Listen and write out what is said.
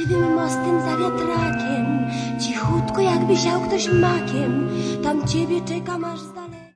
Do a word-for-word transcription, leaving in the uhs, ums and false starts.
krzywym mostem za wiatrakiem, cichutko jakby siał ktoś makiem, tam ciebie czekam aż za